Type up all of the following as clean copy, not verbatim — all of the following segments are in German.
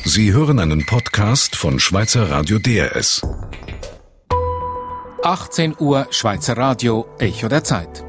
Sie hören einen Podcast von Schweizer Radio DRS. 18 Uhr Schweizer Radio, Echo der Zeit.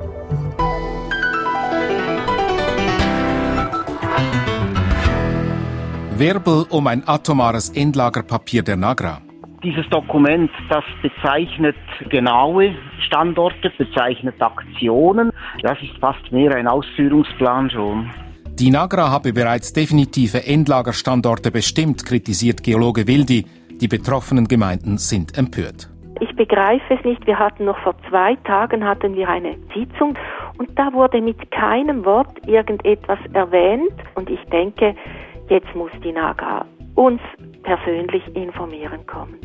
Wirbel um ein atomares Endlagerpapier der NAGRA. Dieses Dokument, das bezeichnet genaue Standorte, bezeichnet Aktionen. Das ist fast mehr ein Ausführungsplan schon. Die NAGRA habe bereits definitive Endlagerstandorte bestimmt, kritisiert Geologe Wildi. Die betroffenen Gemeinden sind empört. Ich begreife es nicht. Wir hatten noch vor 2 Tagen eine Sitzung und da wurde mit keinem Wort irgendetwas erwähnt. Und ich denke, jetzt muss die NAGRA uns persönlich informieren kommen.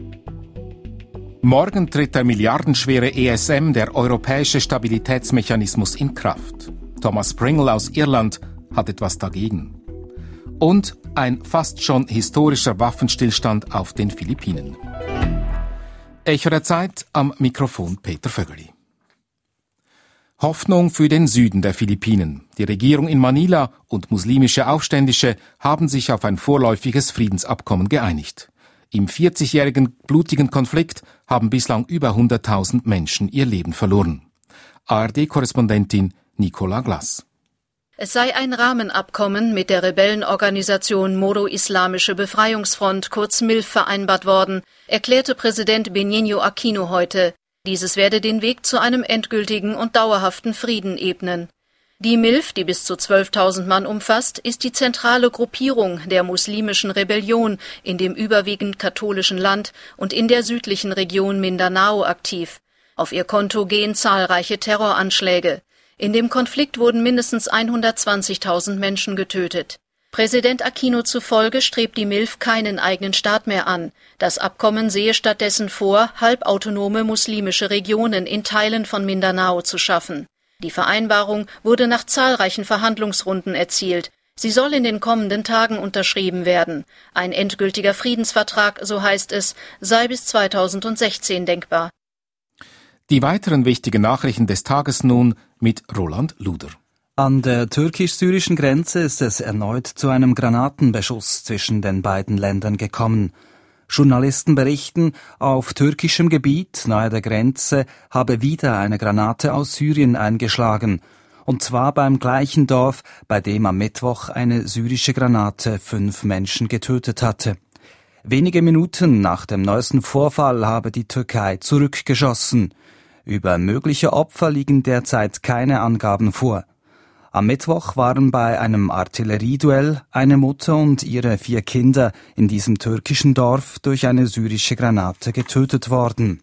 Morgen tritt der milliardenschwere ESM, der Europäische Stabilitätsmechanismus, in Kraft. Thomas Pringle aus Irland hat etwas dagegen. Und ein fast schon historischer Waffenstillstand auf den Philippinen. Echo der Zeit, am Mikrofon Peter Vögeli. Hoffnung für den Süden der Philippinen. Die Regierung in Manila und muslimische Aufständische haben sich auf ein vorläufiges Friedensabkommen geeinigt. Im 40-jährigen blutigen Konflikt haben bislang über 100.000 Menschen ihr Leben verloren. ARD-Korrespondentin Nicola Glass. Es sei ein Rahmenabkommen mit der Rebellenorganisation Moro-Islamische Befreiungsfront, kurz MILF, vereinbart worden, erklärte Präsident Benigno Aquino heute. Dieses werde den Weg zu einem endgültigen und dauerhaften Frieden ebnen. Die MILF, die bis zu 12.000 Mann umfasst, ist die zentrale Gruppierung der muslimischen Rebellion in dem überwiegend katholischen Land und in der südlichen Region Mindanao aktiv. Auf ihr Konto gehen zahlreiche Terroranschläge. In dem Konflikt wurden mindestens 120.000 Menschen getötet. Präsident Aquino zufolge strebt die MILF keinen eigenen Staat mehr an. Das Abkommen sehe stattdessen vor, halbautonome muslimische Regionen in Teilen von Mindanao zu schaffen. Die Vereinbarung wurde nach zahlreichen Verhandlungsrunden erzielt. Sie soll in den kommenden Tagen unterschrieben werden. Ein endgültiger Friedensvertrag, so heißt es, sei bis 2016 denkbar. Die weiteren wichtigen Nachrichten des Tages nun mit Roland Luder. An der türkisch-syrischen Grenze ist es erneut zu einem Granatenbeschuss zwischen den beiden Ländern gekommen. Journalisten berichten, auf türkischem Gebiet nahe der Grenze habe wieder eine Granate aus Syrien eingeschlagen. Und zwar beim gleichen Dorf, bei dem am Mittwoch eine syrische Granate 5 Menschen getötet hatte. Wenige Minuten nach dem neuesten Vorfall habe die Türkei zurückgeschossen. Über mögliche Opfer liegen derzeit keine Angaben vor. Am Mittwoch waren bei einem Artillerieduell eine Mutter und ihre 4 Kinder in diesem türkischen Dorf durch eine syrische Granate getötet worden.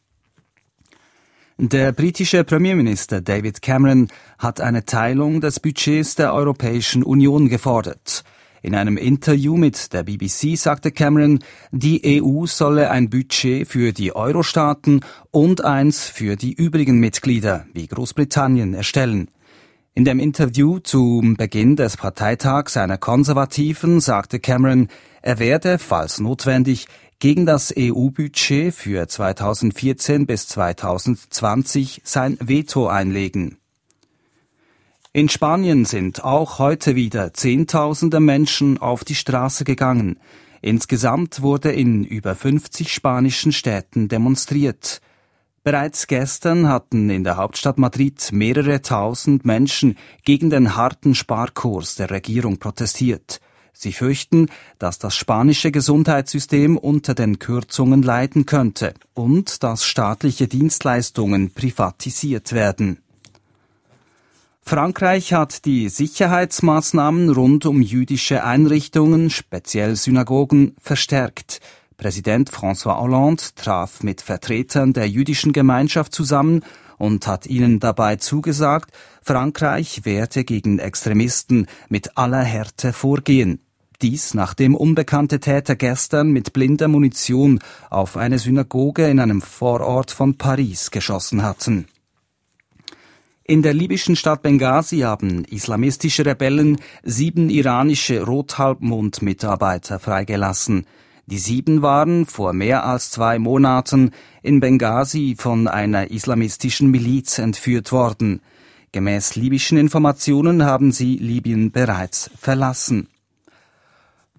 Der britische Premierminister David Cameron hat eine Teilung des Budgets der Europäischen Union gefordert. In einem Interview mit der BBC sagte Cameron, die EU solle ein Budget für die Euro-Staaten und eins für die übrigen Mitglieder, wie Großbritannien, erstellen. In dem Interview zum Beginn des Parteitags einer Konservativen sagte Cameron, er werde, falls notwendig, gegen das EU-Budget für 2014 bis 2020 sein Veto einlegen. In Spanien sind auch heute wieder Zehntausende Menschen auf die Straße gegangen. Insgesamt wurde in über 50 spanischen Städten demonstriert. Bereits gestern hatten in der Hauptstadt Madrid mehrere tausend Menschen gegen den harten Sparkurs der Regierung protestiert. Sie fürchten, dass das spanische Gesundheitssystem unter den Kürzungen leiden könnte und dass staatliche Dienstleistungen privatisiert werden. Frankreich hat die Sicherheitsmaßnahmen rund um jüdische Einrichtungen, speziell Synagogen, verstärkt. Präsident François Hollande traf mit Vertretern der jüdischen Gemeinschaft zusammen und hat ihnen dabei zugesagt, Frankreich werde gegen Extremisten mit aller Härte vorgehen. Dies, nachdem unbekannte Täter gestern mit blinder Munition auf eine Synagoge in einem Vorort von Paris geschossen hatten. In der libyschen Stadt Benghazi haben islamistische Rebellen 7 iranische Rothalbmond-Mitarbeiter freigelassen. Die 7 waren vor mehr als 2 Monaten in Benghazi von einer islamistischen Miliz entführt worden. Gemäß libyschen Informationen haben sie Libyen bereits verlassen.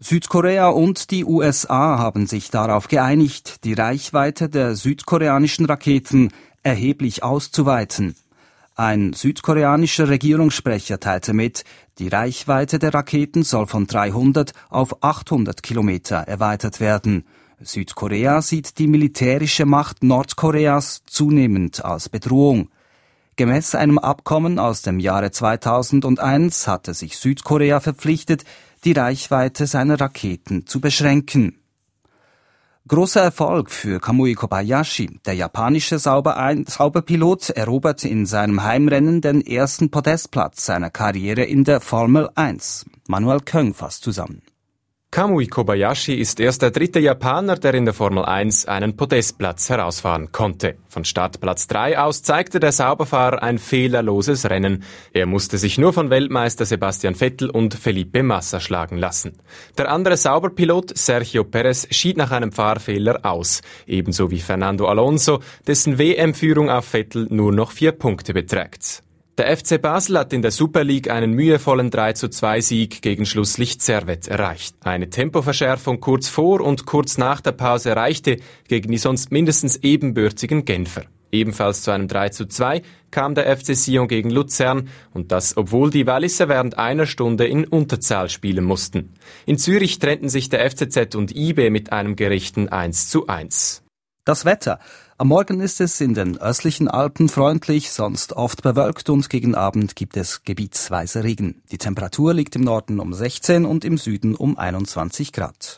Südkorea und die USA haben sich darauf geeinigt, die Reichweite der südkoreanischen Raketen erheblich auszuweiten. Ein südkoreanischer Regierungssprecher teilte mit, die Reichweite der Raketen soll von 300 auf 800 Kilometer erweitert werden. Südkorea sieht die militärische Macht Nordkoreas zunehmend als Bedrohung. Gemäß einem Abkommen aus dem Jahre 2001 hatte sich Südkorea verpflichtet, die Reichweite seiner Raketen zu beschränken. Großer Erfolg für Kamui Kobayashi. Der japanische Sauberpilot erobert in seinem Heimrennen den ersten Podestplatz seiner Karriere in der Formel 1. Manuel Köng fasst zusammen. Kamui Kobayashi ist erst der dritte Japaner, der in der Formel 1 einen Podestplatz herausfahren konnte. Von Startplatz 3 aus zeigte der Sauberfahrer ein fehlerloses Rennen. Er musste sich nur von Weltmeister Sebastian Vettel und Felipe Massa schlagen lassen. Der andere Sauberpilot Sergio Perez schied nach einem Fahrfehler aus, ebenso wie Fernando Alonso, dessen WM-Führung auf Vettel nur noch 4 Punkte beträgt. Der FC Basel hat in der Super League einen mühevollen 3:2-Sieg gegen Schlusslicht Servette erreicht. Eine Tempoverschärfung kurz vor und kurz nach der Pause reichte gegen die sonst mindestens ebenbürtigen Genfer. Ebenfalls zu einem 3:2 kam der FC Sion gegen Luzern und das, obwohl die Walliser während einer Stunde in Unterzahl spielen mussten. In Zürich trennten sich der FCZ und IB mit einem gerechten 1:1. Das Wetter. Am Morgen ist es in den östlichen Alpen freundlich, sonst oft bewölkt und gegen Abend gibt es gebietsweise Regen. Die Temperatur liegt im Norden um 16 und im Süden um 21 Grad.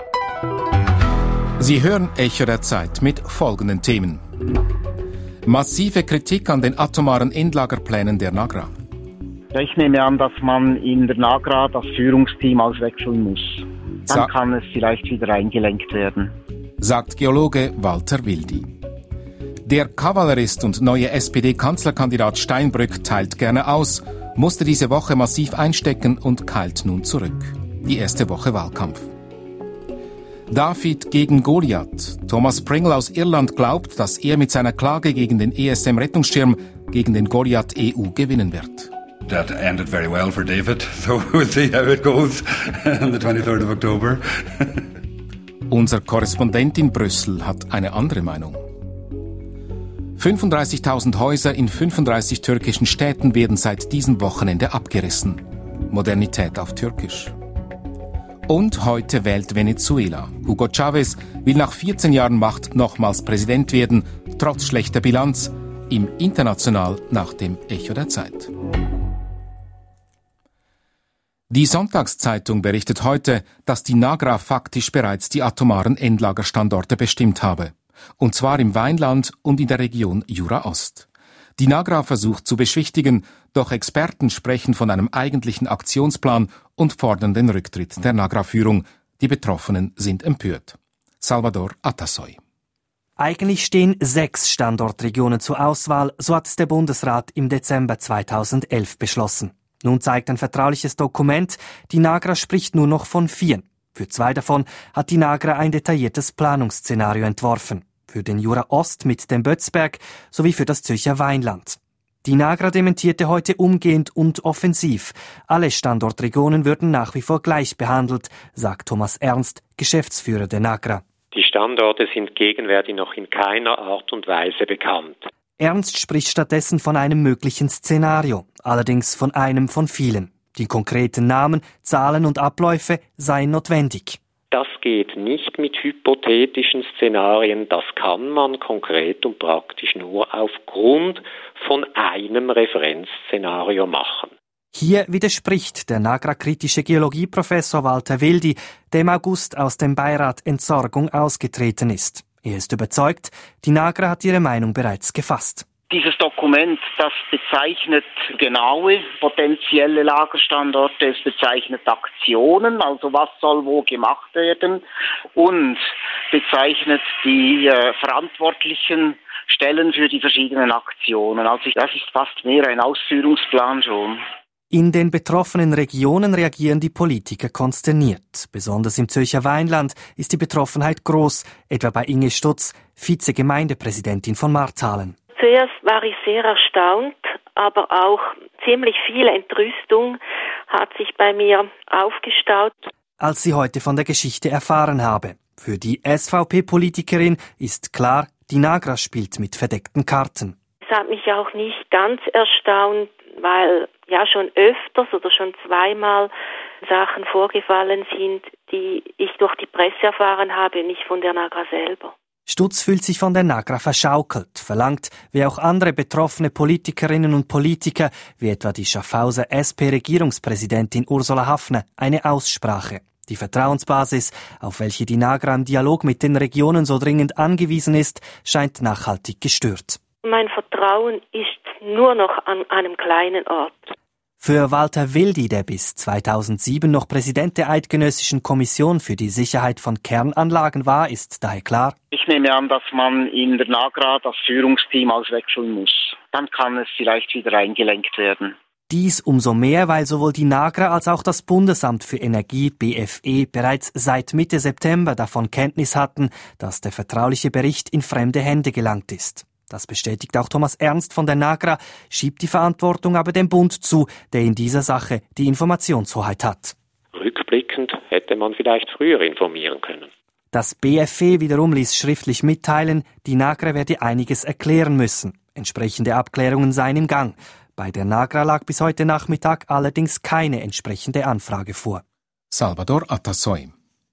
Sie hören Echo der Zeit mit folgenden Themen. Massive Kritik an den atomaren Endlagerplänen der Nagra. Ich nehme an, dass man in der Nagra das Führungsteam auswechseln muss. Dann kann es vielleicht wieder eingelenkt werden, sagt Geologe Walter Wildi. Der Kavallerist und neue SPD-Kanzlerkandidat Steinbrück teilt gerne aus, musste diese Woche massiv einstecken und keilt nun zurück. Die erste Woche Wahlkampf. David gegen Goliath. Thomas Pringle aus Irland glaubt, dass er mit seiner Klage gegen den ESM-Rettungsschirm gegen den Goliath EU gewinnen wird. That ended very well for David, so we'll see how it goes on the 23rd of October. Unser Korrespondent in Brüssel hat eine andere Meinung. 35.000 Häuser in 35 türkischen Städten werden seit diesem Wochenende abgerissen. Modernität auf Türkisch. Und heute wählt Venezuela. Hugo Chavez will nach 14 Jahren Macht nochmals Präsident werden, trotz schlechter Bilanz, im International nach dem Echo der Zeit. Die Sonntagszeitung berichtet heute, dass die Nagra faktisch bereits die atomaren Endlagerstandorte bestimmt habe. Und zwar im Weinland und in der Region Jura-Ost. Die Nagra versucht zu beschwichtigen, doch Experten sprechen von einem eigentlichen Aktionsplan und fordern den Rücktritt der Nagra-Führung. Die Betroffenen sind empört. Salvador Atasoy. Eigentlich stehen 6 Standortregionen zur Auswahl, so hat es der Bundesrat im Dezember 2011 beschlossen. Nun zeigt ein vertrauliches Dokument, die Nagra spricht nur noch von 4. Für 2 davon hat die Nagra ein detailliertes Planungsszenario entworfen. Für den Jura-Ost mit dem Bötzberg sowie für das Zürcher Weinland. Die Nagra dementierte heute umgehend und offensiv. Alle Standortregionen würden nach wie vor gleich behandelt, sagt Thomas Ernst, Geschäftsführer der Nagra. Die Standorte sind gegenwärtig noch in keiner Art und Weise bekannt. Ernst spricht stattdessen von einem möglichen Szenario, allerdings von einem von vielen. Die konkreten Namen, Zahlen und Abläufe seien notwendig. Das geht nicht mit hypothetischen Szenarien, das kann man konkret und praktisch nur aufgrund von einem Referenzszenario machen. Hier widerspricht der Nagra-kritische Geologieprofessor Walter Wildi, der im August aus dem Beirat Entsorgung ausgetreten ist. Er ist überzeugt, die Nagra hat ihre Meinung bereits gefasst. Dieses Dokument, das bezeichnet genaue potenzielle Lagerstandorte, es bezeichnet Aktionen, also was soll wo gemacht werden, und bezeichnet die verantwortlichen Stellen für die verschiedenen Aktionen. Also das ist fast mehr ein Ausführungsplan schon. In den betroffenen Regionen reagieren die Politiker konsterniert. Besonders im Zürcher Weinland ist die Betroffenheit groß, etwa bei Inge Stutz, Vizegemeindepräsidentin von Marthalen. Zuerst war ich sehr erstaunt, aber auch ziemlich viel Entrüstung hat sich bei mir aufgestaut. als sie heute von der Geschichte erfahren habe. Für die SVP-Politikerin ist klar, die Nagra spielt mit verdeckten Karten. Es hat mich auch nicht ganz erstaunt, weil ja schon öfters oder schon zweimal Sachen vorgefallen sind, die ich durch die Presse erfahren habe, nicht von der Nagra selber. Stutz fühlt sich von der Nagra verschaukelt, verlangt, wie auch andere betroffene Politikerinnen und Politiker, wie etwa die Schaffhauser SP-Regierungspräsidentin Ursula Haffner, eine Aussprache. Die Vertrauensbasis, auf welche die Nagra im Dialog mit den Regionen so dringend angewiesen ist, scheint nachhaltig gestört. Mein Vertrauen ist nur noch an einem kleinen Ort. Für Walter Wildi, der bis 2007 noch Präsident der Eidgenössischen Kommission für die Sicherheit von Kernanlagen war, ist daher klar: Ich nehme an, dass man in der Nagra das Führungsteam auswechseln muss. Dann kann es vielleicht wieder eingelenkt werden. Dies umso mehr, weil sowohl die Nagra als auch das Bundesamt für Energie BFE bereits seit Mitte September davon Kenntnis hatten, dass der vertrauliche Bericht in fremde Hände gelangt ist. Das bestätigt auch Thomas Ernst von der Nagra, schiebt die Verantwortung aber dem Bund zu, der in dieser Sache die Informationshoheit hat. Rückblickend hätte man vielleicht früher informieren können. Das BFE wiederum ließ schriftlich mitteilen, die Nagra werde einiges erklären müssen. Entsprechende Abklärungen seien im Gang. Bei der Nagra lag bis heute Nachmittag allerdings keine entsprechende Anfrage vor. Salvador Atassoy.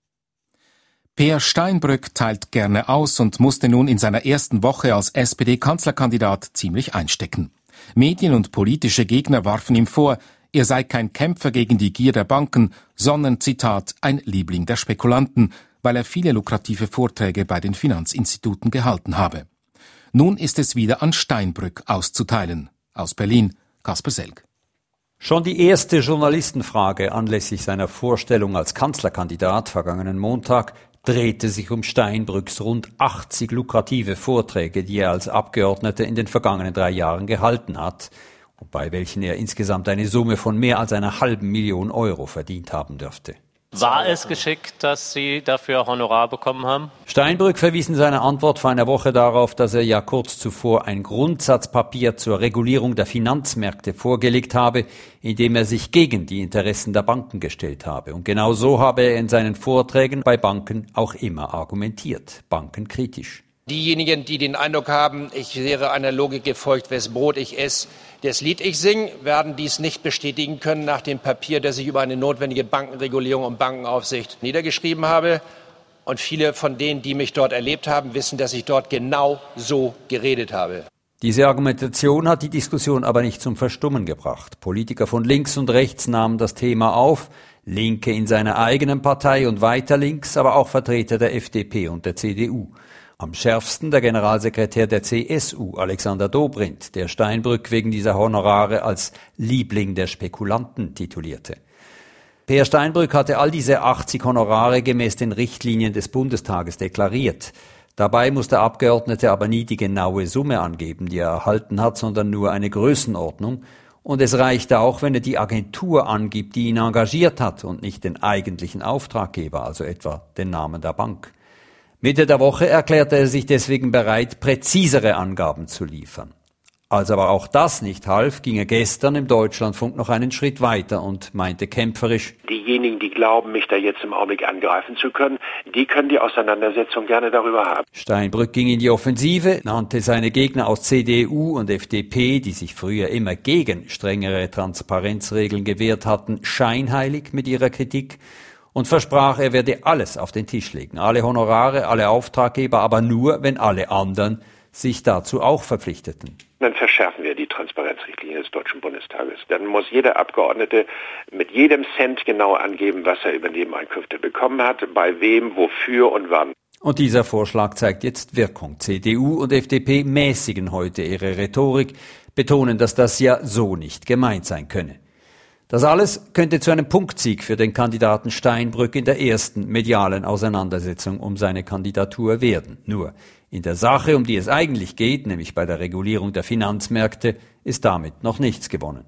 Peer Steinbrück teilt gerne aus und musste nun in seiner ersten Woche als SPD-Kanzlerkandidat ziemlich einstecken. Medien und politische Gegner warfen ihm vor, er sei kein Kämpfer gegen die Gier der Banken, sondern, Zitat, ein Liebling der Spekulanten, weil er viele lukrative Vorträge bei den Finanzinstituten gehalten habe. Nun ist es wieder an Steinbrück auszuteilen. Aus Berlin, Kasper Selg. Schon die erste Journalistenfrage anlässlich seiner Vorstellung als Kanzlerkandidat vergangenen Montag drehte sich um Steinbrücks rund 80 lukrative Vorträge, die er als Abgeordneter in den vergangenen 3 Jahren gehalten hat und bei welchen er insgesamt eine Summe von mehr als 500.000 Euro verdient haben dürfte. War es geschickt, dass Sie dafür Honorar bekommen haben? Steinbrück verwies in seiner Antwort vor einer Woche darauf, dass er ja kurz zuvor ein Grundsatzpapier zur Regulierung der Finanzmärkte vorgelegt habe, in dem er sich gegen die Interessen der Banken gestellt habe. Und genau so habe er in seinen Vorträgen bei Banken auch immer argumentiert, bankenkritisch. Diejenigen, die den Eindruck haben, ich wäre einer Logik gefolgt, wes Brot ich esse, das Lied ich sing, werden dies nicht bestätigen können nach dem Papier, das ich über eine notwendige Bankenregulierung und Bankenaufsicht niedergeschrieben habe. Und viele von denen, die mich dort erlebt haben, wissen, dass ich dort genau so geredet habe. Diese Argumentation hat die Diskussion aber nicht zum Verstummen gebracht. Politiker von links und rechts nahmen das Thema auf, Linke in seiner eigenen Partei und weiter links, aber auch Vertreter der FDP und der CDU. Am schärfsten der Generalsekretär der CSU, Alexander Dobrindt, der Steinbrück wegen dieser Honorare als Liebling der Spekulanten titulierte. Peer Steinbrück hatte all diese 80 Honorare gemäß den Richtlinien des Bundestages deklariert. Dabei muss der Abgeordnete aber nie die genaue Summe angeben, die er erhalten hat, sondern nur eine Größenordnung. Und es reicht auch, wenn er die Agentur angibt, die ihn engagiert hat und nicht den eigentlichen Auftraggeber, also etwa den Namen der Bank. Mitte der Woche erklärte er sich deswegen bereit, präzisere Angaben zu liefern. Als aber auch das nicht half, ging er gestern im Deutschlandfunk noch einen Schritt weiter und meinte kämpferisch: Diejenigen, die glauben, mich da jetzt im Augenblick angreifen zu können, die können die Auseinandersetzung gerne darüber haben. Steinbrück ging in die Offensive, nannte seine Gegner aus CDU und FDP, die sich früher immer gegen strengere Transparenzregeln gewehrt hatten, scheinheilig mit ihrer Kritik und versprach, er werde alles auf den Tisch legen, alle Honorare, alle Auftraggeber, aber nur, wenn alle anderen sich dazu auch verpflichteten. Dann verschärfen wir die Transparenzrichtlinie des Deutschen Bundestages. Dann muss jeder Abgeordnete mit jedem Cent genau angeben, was er über Nebeneinkünfte bekommen hat, bei wem, wofür und wann. Und dieser Vorschlag zeigt jetzt Wirkung. CDU und FDP mäßigen heute ihre Rhetorik, betonen, dass das ja so nicht gemeint sein könne. Das alles könnte zu einem Punktsieg für den Kandidaten Steinbrück in der ersten medialen Auseinandersetzung um seine Kandidatur werden. Nur in der Sache, um die es eigentlich geht, nämlich bei der Regulierung der Finanzmärkte, ist damit noch nichts gewonnen.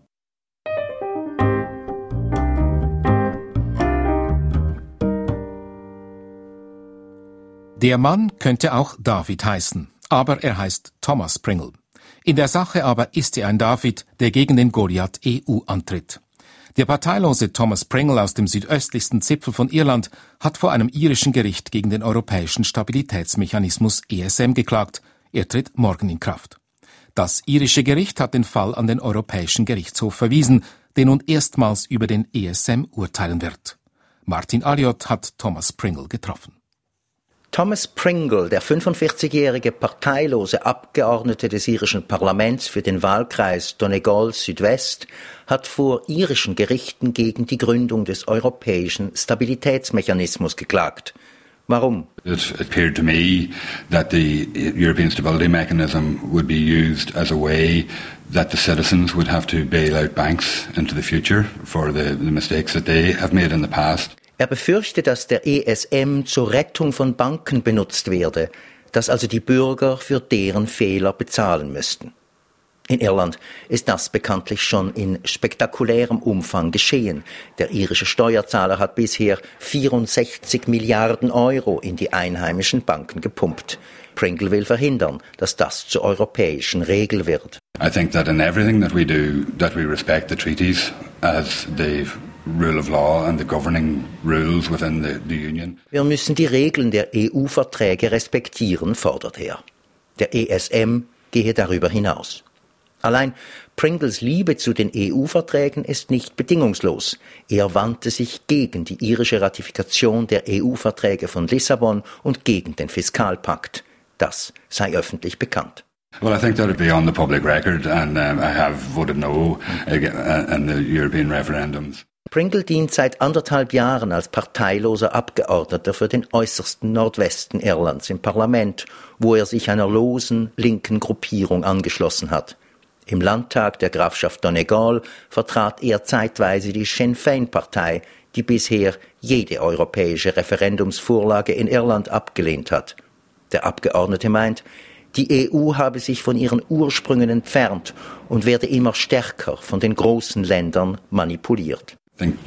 Der Mann könnte auch David heißen, aber er heißt Thomas Pringle. In der Sache aber ist er ein David, der gegen den Goliath EU antritt. Der parteilose Thomas Pringle aus dem südöstlichsten Zipfel von Irland hat vor einem irischen Gericht gegen den europäischen Stabilitätsmechanismus ESM geklagt. Er tritt morgen in Kraft. Das irische Gericht hat den Fall an den Europäischen Gerichtshof verwiesen, der nun erstmals über den ESM urteilen wird. Martin Alliot hat Thomas Pringle getroffen. Thomas Pringle, der 45-jährige parteilose Abgeordnete des irischen Parlaments für den Wahlkreis Donegal Südwest, hat vor irischen Gerichten gegen die Gründung des europäischen Stabilitätsmechanismus geklagt. Warum? It appeared to me that the European Stability Mechanism would be used as a way that the citizens would have to bail out banks into the future for the mistakes that they have made in the past. Er befürchtet, dass der ESM zur Rettung von Banken benutzt werde, dass also die Bürger für deren Fehler bezahlen müssten. In Irland ist das bekanntlich schon in spektakulärem Umfang geschehen. Der irische Steuerzahler hat bisher 64 Milliarden Euro in die einheimischen Banken gepumpt. Pringle will verhindern, dass das zur europäischen Regel wird. I think that in everything that we do, that we respect the treaties as the rule of law and the governing rules within the Union. Wir müssen die Regeln der EU-Verträge respektieren, fordert er. Der ESM gehe darüber hinaus. Allein Pringles Liebe zu den EU-Verträgen ist nicht bedingungslos. Er wandte sich gegen die irische Ratifikation der EU-Verträge von Lissabon und gegen den Fiskalpakt. Das sei öffentlich bekannt. Well, I think that would be on the public record, and I have voted no in the European referendums. Pringle dient seit 1,5 Jahren als parteiloser Abgeordneter für den äußersten Nordwesten Irlands im Parlament, wo er sich einer losen linken Gruppierung angeschlossen hat. Im Landtag der Grafschaft Donegal vertrat er zeitweise die Sinn Féin-Partei, die bisher jede europäische Referendumsvorlage in Irland abgelehnt hat. Der Abgeordnete meint, die EU habe sich von ihren Ursprüngen entfernt und werde immer stärker von den großen Ländern manipuliert.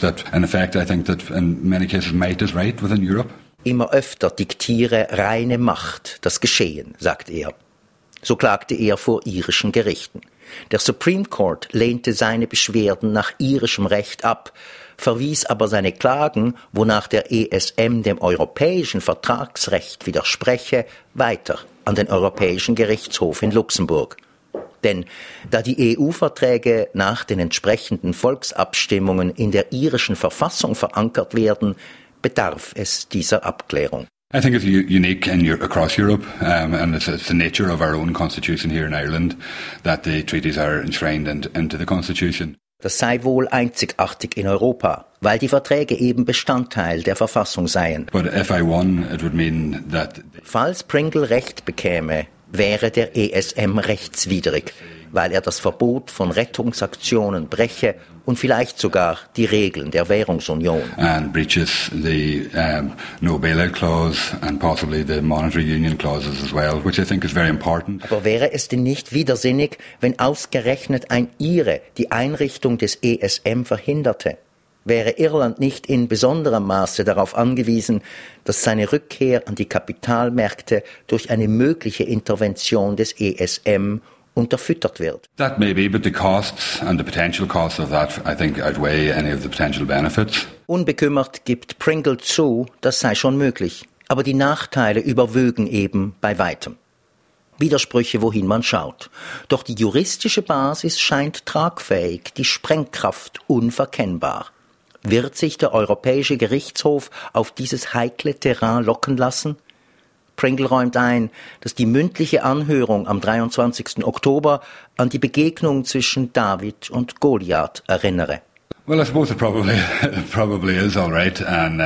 Immer öfter diktiere reine Macht das Geschehen, sagt er. So klagte er vor irischen Gerichten. Der Supreme Court lehnte seine Beschwerden nach irischem Recht ab, verwies aber seine Klagen, wonach der ESM dem europäischen Vertragsrecht widerspreche, weiter an den Europäischen Gerichtshof in Luxemburg. Denn da die EU-Verträge nach den entsprechenden Volksabstimmungen in der irischen Verfassung verankert werden, bedarf es dieser Abklärung. I think it's unique across Europe, and it's the nature of our own constitution here in Ireland that the treaties are enshrined into the constitution. Das sei wohl einzigartig in Europa, weil die Verträge eben Bestandteil der Verfassung seien. But if I won, it would mean that falls Pringle Recht bekäme, wäre der ESM rechtswidrig, weil er das Verbot von Rettungsaktionen breche und vielleicht sogar die Regeln der Währungsunion. And breaches the no bailout clause and possibly the monetary union clauses as well, which I think is very important. Aber wäre es denn nicht widersinnig, wenn ausgerechnet ein Ire die Einrichtung des ESM verhinderte? Wäre Irland nicht in besonderem Maße darauf angewiesen, dass seine Rückkehr an die Kapitalmärkte durch eine mögliche Intervention des ESM unterfüttert wird? That may be, but the costs and the potential costs of that, I think, outweigh any of the potential benefits. Unbekümmert gibt Pringle zu, das sei schon möglich. Aber die Nachteile überwögen eben bei weitem. Widersprüche, wohin man schaut. Doch die juristische Basis scheint tragfähig, die Sprengkraft unverkennbar. Wird sich der Europäische Gerichtshof auf dieses heikle Terrain locken lassen? Pringle räumt ein, dass die mündliche Anhörung am 23. Oktober an die Begegnung zwischen David und Goliath erinnere. Well, I suppose it probably is all right, and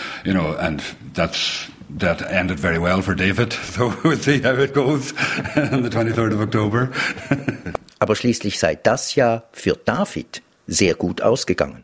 and that ended very well for David. So we'll see how it goes on the 23rd of October. Aber schließlich sei das ja für David sehr gut ausgegangen.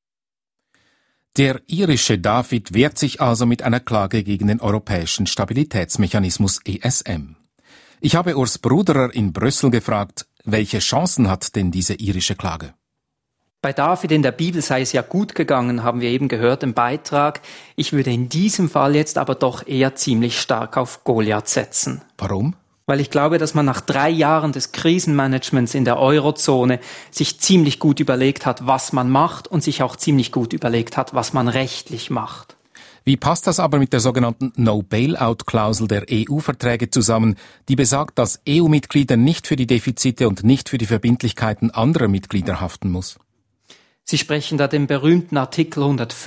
Der irische David wehrt sich also mit einer Klage gegen den europäischen Stabilitätsmechanismus ESM. Ich habe Urs Bruderer in Brüssel gefragt, welche Chancen hat denn diese irische Klage? Bei David in der Bibel sei es ja gut gegangen, haben wir eben gehört im Beitrag. Ich würde in diesem Fall jetzt aber doch eher ziemlich stark auf Goliath setzen. Warum? weil ich glaube, dass man nach 3 Jahren des Krisenmanagements in der Eurozone sich ziemlich gut überlegt hat, was man macht und sich auch ziemlich gut überlegt hat, was man rechtlich macht. Wie passt das aber mit der sogenannten No-Bailout-Klausel der EU-Verträge zusammen, die besagt, dass EU-Mitglieder nicht für die Defizite und nicht für die Verbindlichkeiten anderer Mitglieder haften muss? Sie sprechen da den berühmten Artikel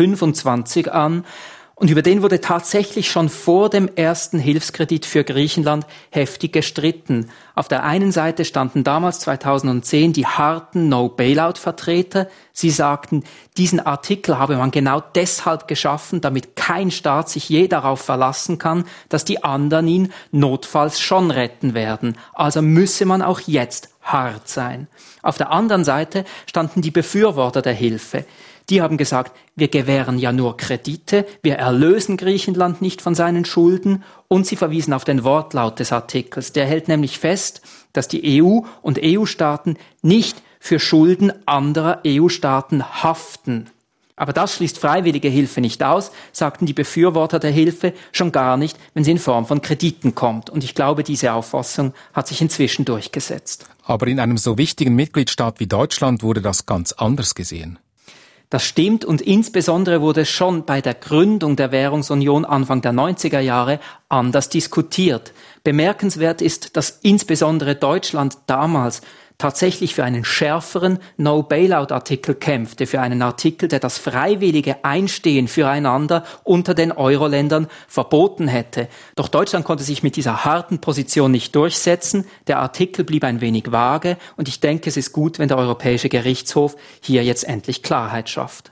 125 an. Und über den wurde tatsächlich schon vor dem ersten Hilfskredit für Griechenland heftig gestritten. Auf der einen Seite standen damals 2010 die harten No-Bailout-Vertreter. Sie sagten, diesen Artikel habe man genau deshalb geschaffen, damit kein Staat sich je darauf verlassen kann, dass die anderen ihn notfalls schon retten werden. Also müsse man auch jetzt hart sein. Auf der anderen Seite standen die Befürworter der Hilfe. Die haben gesagt, wir gewähren ja nur Kredite, wir erlösen Griechenland nicht von seinen Schulden, und sie verwiesen auf den Wortlaut des Artikels. Der hält nämlich fest, dass die EU und EU-Staaten nicht für Schulden anderer EU-Staaten haften. Aber das schließt freiwillige Hilfe nicht aus, sagten die Befürworter der Hilfe, schon gar nicht, wenn sie in Form von Krediten kommt. Und ich glaube, diese Auffassung hat sich inzwischen durchgesetzt. Aber in einem so wichtigen Mitgliedstaat wie Deutschland wurde das ganz anders gesehen. Das stimmt, und insbesondere wurde schon bei der Gründung der Währungsunion Anfang der 90er Jahre anders diskutiert. Bemerkenswert ist, dass insbesondere Deutschland damals tatsächlich für einen schärferen No-Bailout-Artikel kämpfte, für einen Artikel, der das freiwillige Einstehen füreinander unter den Euro-Ländern verboten hätte. Doch Deutschland konnte sich mit dieser harten Position nicht durchsetzen. Der Artikel blieb ein wenig vage, und ich denke, es ist gut, wenn der Europäische Gerichtshof hier jetzt endlich Klarheit schafft.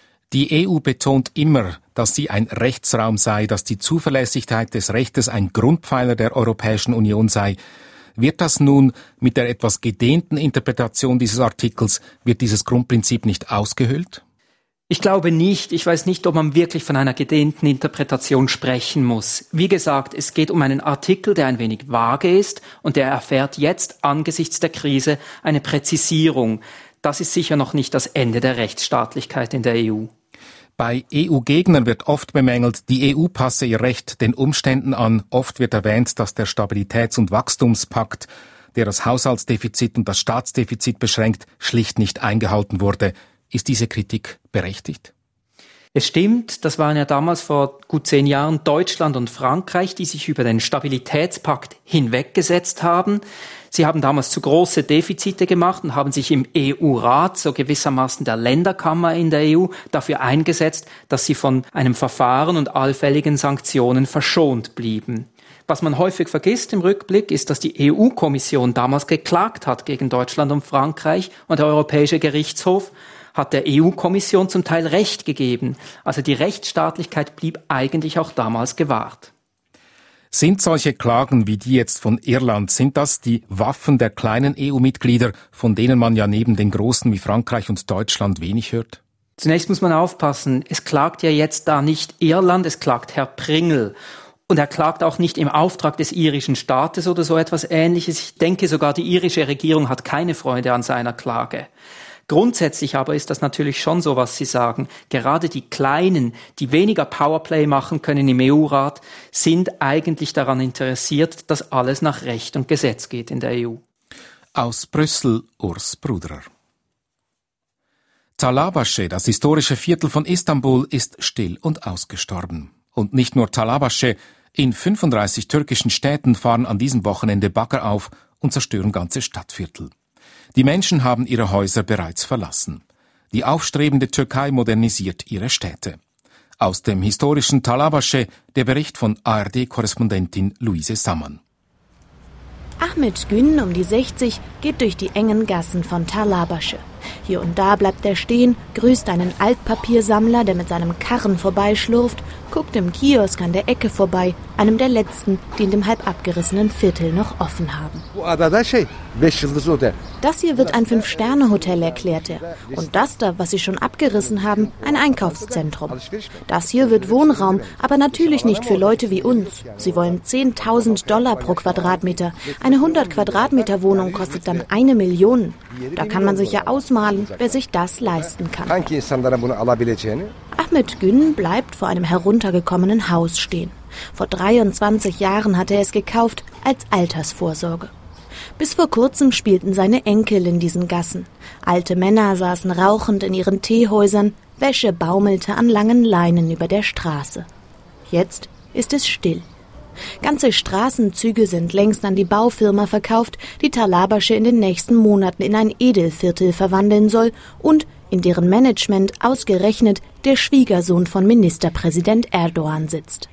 Die EU betont immer, dass sie ein Rechtsraum sei, dass die Zuverlässigkeit des Rechtes ein Grundpfeiler der Europäischen Union sei. Wird das nun mit der etwas gedehnten Interpretation dieses Artikels, wird dieses Grundprinzip nicht ausgehöhlt? Ich glaube nicht. Ich weiß nicht, ob man wirklich von einer gedehnten Interpretation sprechen muss. Wie gesagt, es geht um einen Artikel, der ein wenig vage ist, und der erfährt jetzt angesichts der Krise eine Präzisierung. Das ist sicher noch nicht das Ende der Rechtsstaatlichkeit in der EU. Bei EU-Gegnern wird oft bemängelt, die EU passe ihr Recht den Umständen an. Oft wird erwähnt, dass der Stabilitäts- und Wachstumspakt, der das Haushaltsdefizit und das Staatsdefizit beschränkt, schlicht nicht eingehalten wurde. Ist diese Kritik berechtigt? Es stimmt, das waren ja damals vor gut 10 Jahren Deutschland und Frankreich, die sich über den Stabilitätspakt hinweggesetzt haben. Sie haben damals zu große Defizite gemacht und haben sich im EU-Rat, so gewissermaßen der Länderkammer in der EU, dafür eingesetzt, dass sie von einem Verfahren und allfälligen Sanktionen verschont blieben. Was man häufig vergisst im Rückblick, ist, dass die EU-Kommission damals geklagt hat gegen Deutschland und Frankreich, und der Europäische Gerichtshof hat der EU-Kommission zum Teil Recht gegeben. Also die Rechtsstaatlichkeit blieb eigentlich auch damals gewahrt. Sind solche Klagen wie die jetzt von Irland, sind das die Waffen der kleinen EU-Mitglieder, von denen man ja neben den großen wie Frankreich und Deutschland wenig hört? Zunächst muss man aufpassen, es klagt ja jetzt da nicht Irland, es klagt Herr Pringle. Und er klagt auch nicht im Auftrag des irischen Staates oder so etwas Ähnliches. Ich denke, sogar die irische Regierung hat keine Freude an seiner Klage. Grundsätzlich aber ist das natürlich schon so, was Sie sagen. Gerade die Kleinen, die weniger Powerplay machen können im EU-Rat, sind eigentlich daran interessiert, dass alles nach Recht und Gesetz geht in der EU. Aus Brüssel, Urs Bruderer. Talabasche, das historische Viertel von Istanbul, ist still und ausgestorben. Und nicht nur Talabasche, in 35 türkischen Städten fahren an diesem Wochenende Bagger auf und zerstören ganze Stadtviertel. Die Menschen haben ihre Häuser bereits verlassen. Die aufstrebende Türkei modernisiert ihre Städte. Aus dem historischen Talabasche der Bericht von ARD-Korrespondentin Luise Sammann. Ahmet Gün, um die 60, geht durch die engen Gassen von Talabasche. Hier und da bleibt er stehen, grüßt einen Altpapiersammler, der mit seinem Karren vorbeischlurft, guckt im Kiosk an der Ecke vorbei, einem der letzten, die in dem halb abgerissenen Viertel noch offen haben. Das hier wird ein 5-Sterne-Hotel, erklärt er. Und das da, was sie schon abgerissen haben, ein Einkaufszentrum. Das hier wird Wohnraum, aber natürlich nicht für Leute wie uns. Sie wollen $10.000 pro Quadratmeter. Eine 100 Quadratmeter Wohnung kostet dann 1 Million. Da kann man sich ja ausmalen, wer sich das leisten kann. Ahmet Gün bleibt vor einem heruntergekommenen Haus stehen. Vor 23 Jahren hatte er es gekauft als Altersvorsorge. Bis vor kurzem spielten seine Enkel in diesen Gassen. Alte Männer saßen rauchend in ihren Teehäusern, Wäsche baumelte an langen Leinen über der Straße. Jetzt ist es still. Ganze Straßenzüge sind längst an die Baufirma verkauft, die Talabasche in den nächsten Monaten in ein Edelviertel verwandeln soll und in deren Management ausgerechnet der Schwiegersohn von Ministerpräsident Erdogan sitzt.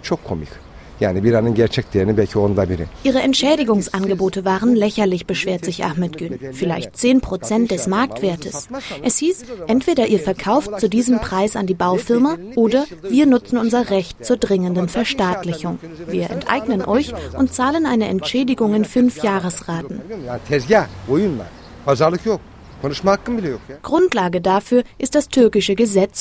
Ihre Entschädigungsangebote waren lächerlich, beschwert sich Ahmet Gün. Vielleicht 10% des Marktwertes. Es hieß, entweder ihr verkauft zu diesem Preis an die Baufirma oder wir nutzen unser Recht zur dringenden Verstaatlichung. Wir enteignen euch und zahlen eine Entschädigung in 5 Jahresraten. Grundlage dafür ist das türkische Gesetz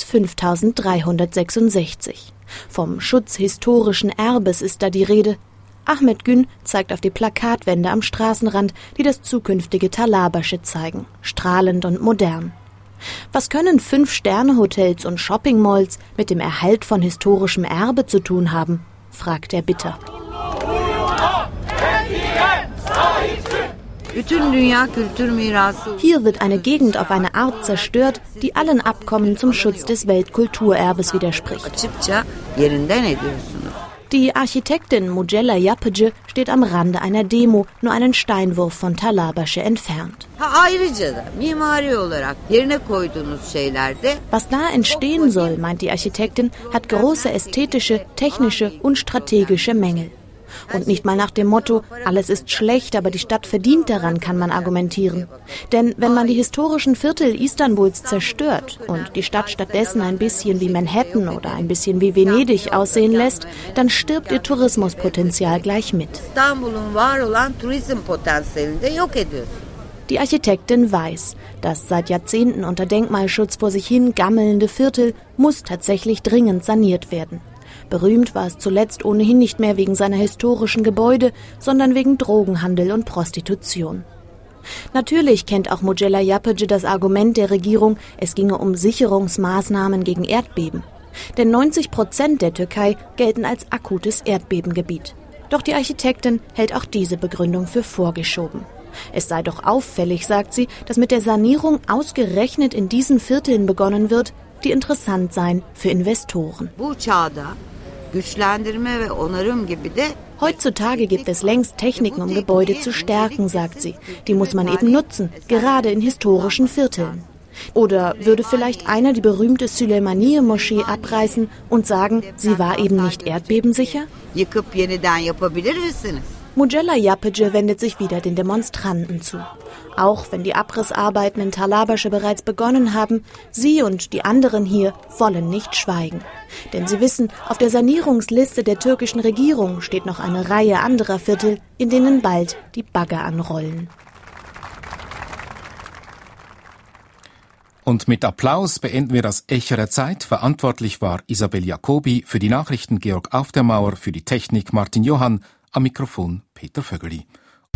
5366. Vom Schutz historischen Erbes ist da die Rede. Ahmet Gün zeigt auf die Plakatwände am Straßenrand, die das zukünftige Talabasche zeigen, strahlend und modern. Was können 5-Sterne-Hotels und Shoppingmalls mit dem Erhalt von historischem Erbe zu tun haben, fragt er bitter. Hier wird eine Gegend auf eine Art zerstört, die allen Abkommen zum Schutz des Weltkulturerbes widerspricht. Die Architektin Mucella Yapıcı steht am Rande einer Demo, nur einen Steinwurf von Talabasche entfernt. Was da entstehen soll, meint die Architektin, hat große ästhetische, technische und strategische Mängel. Und nicht mal nach dem Motto, alles ist schlecht, aber die Stadt verdient daran, kann man argumentieren. Denn wenn man die historischen Viertel Istanbuls zerstört und die Stadt stattdessen ein bisschen wie Manhattan oder ein bisschen wie Venedig aussehen lässt, dann stirbt ihr Tourismuspotenzial gleich mit. Die Architektin weiß, das seit Jahrzehnten unter Denkmalschutz vor sich hin gammelnde Viertel muss tatsächlich dringend saniert werden. Berühmt war es zuletzt ohnehin nicht mehr wegen seiner historischen Gebäude, sondern wegen Drogenhandel und Prostitution. Natürlich kennt auch Mucella Yapıcı das Argument der Regierung, es ginge um Sicherungsmaßnahmen gegen Erdbeben. Denn 90% der Türkei gelten als akutes Erdbebengebiet. Doch die Architektin hält auch diese Begründung für vorgeschoben. Es sei doch auffällig, sagt sie, dass mit der Sanierung ausgerechnet in diesen Vierteln begonnen wird, die interessant seien für Investoren. Heutzutage gibt es längst Techniken, um Gebäude zu stärken, sagt sie. Die muss man eben nutzen, gerade in historischen Vierteln. Oder würde vielleicht einer die berühmte Süleymaniye-Moschee abreißen und sagen, sie war eben nicht erdbebensicher? Mucella Yapıcı wendet sich wieder den Demonstranten zu. Auch wenn die Abrissarbeiten in Talabasche bereits begonnen haben, sie und die anderen hier wollen nicht schweigen. Denn sie wissen, auf der Sanierungsliste der türkischen Regierung steht noch eine Reihe anderer Viertel, in denen bald die Bagger anrollen. Und mit Applaus beenden wir das Echo der Zeit. Verantwortlich war Isabel Jacobi, für die Nachrichten Georg Aufdermauer, für die Technik Martin Johann, am Mikrofon Peter Vögeli.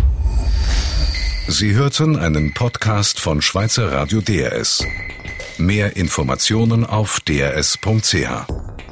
Sie hörten einen Podcast von Schweizer Radio DRS. Mehr Informationen auf drs.ch.